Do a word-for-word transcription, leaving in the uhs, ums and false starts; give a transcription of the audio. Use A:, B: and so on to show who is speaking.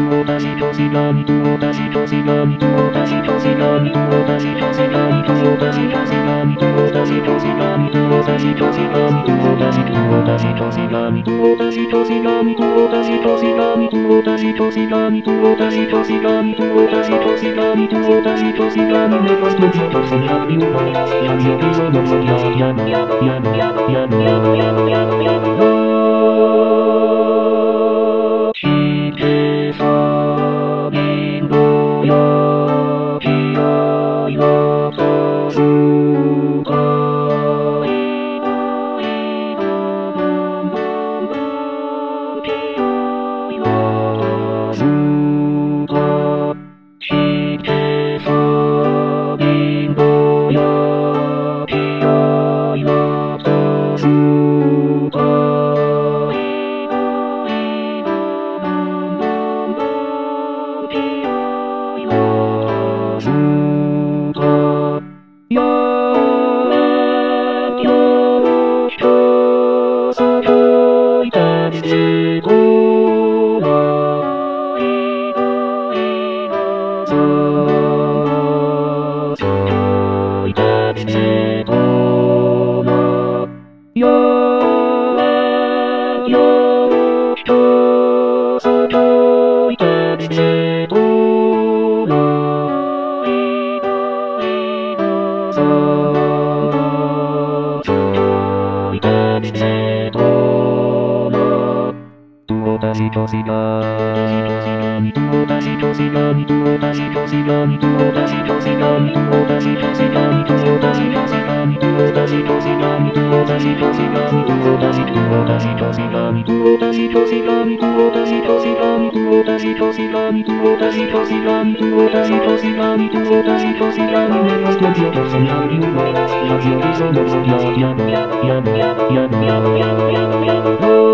A: 私としがみと私としがみと私としがみと私としがみと私としがみと私としがみと私としがみと私と私としがみと私としがみと私としがみと私としがみと私としがみと私としがみと私としがみめかすときょとそやびよやびよびよのよややのやのやのやのやのやのやのやのやのしてさびのやきやいわたすかいわいわばんばんばんきやいわたすかしてさびのやきやいわたすか私としがみと私としがみと私としがみと私としがみと私としがみと私としがみと私としがみと私としがみと私と私としがみと私としがみと私としがみと私としがみと私としがみと私としがみと私としがみめかすときょとそやびよやびよびそのややのやのやのやのやのやのやのやのやの